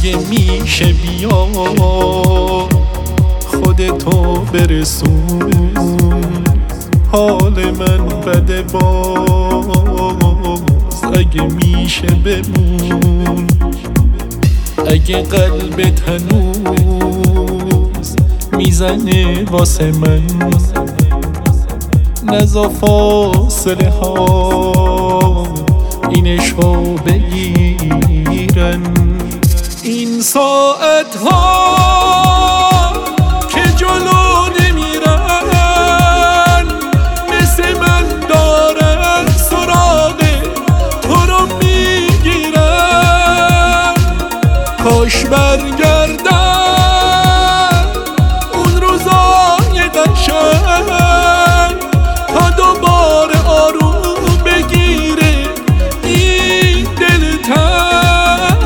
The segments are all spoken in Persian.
اگه میشه بیا خودتو برسون، حال من بده باز اگه میشه بمون. اگه قلبت هنوز میزنه واسه من، نزا فاصله ها اینشو بگیرن. این ساعت ها که جلو نمیرن مثل من دارن سراغ تو رو میگیرن. کاش برگردن اون روزای قشنگ تا دوباره آروم بگیره این دلتنگ.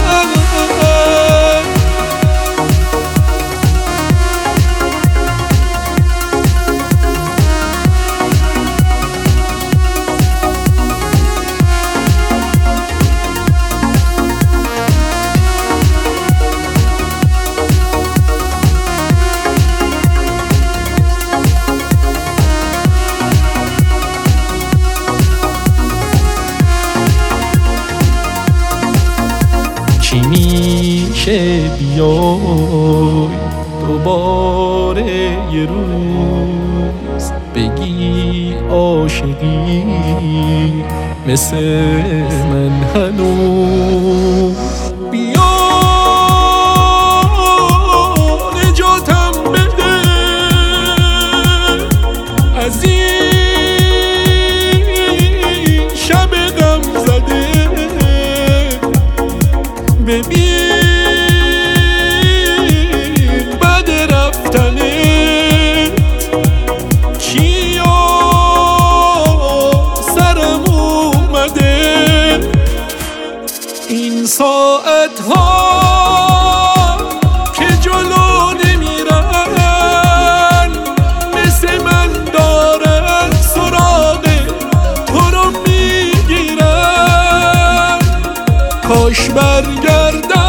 چی میشه بیای دوباره یه روز بگی عاشقی مثل من هنوز. بیا نجاتم بده از این شب غم زده. ببین بعد رفتنت چیا سرم اومده. این ساعت ها که جلو نمیرن مثل من دارن سراغ تو رو میگیرن. کاش برگردن